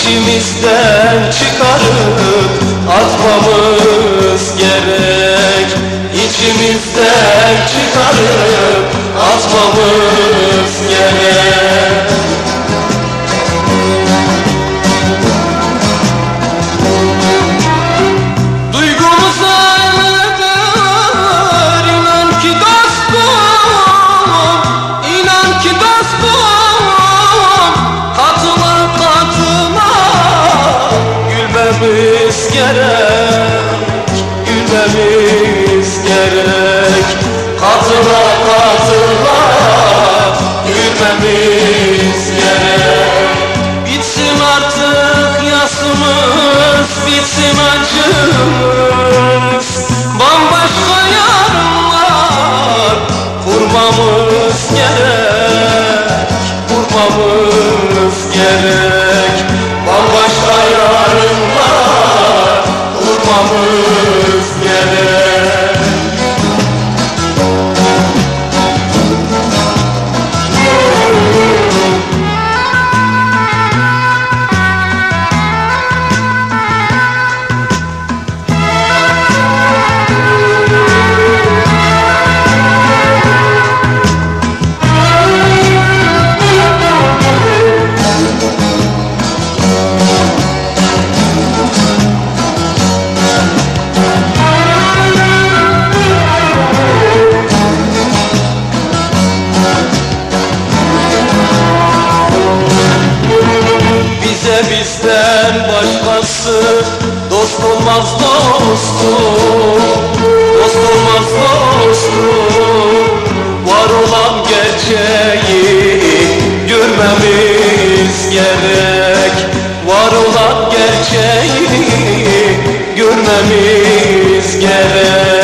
İçimizden çıkarıp atmamız gerek. İçimizden çıkarıp atmamız gerek. Gülmemiz gerek, katıla katıla gülmemiz gerek. Bitsin artık yasımız, bitsin acımız, bambaşka yarınlar kurmamız gerek, kurmamız gerek. Bambaşka yarınlar kurmamız gerek. Bizden başkası dost olmaz dostum, dost olmaz dostum. Var olan gerçeği görmemiz gerek, var olan gerçeği görmemiz gerek.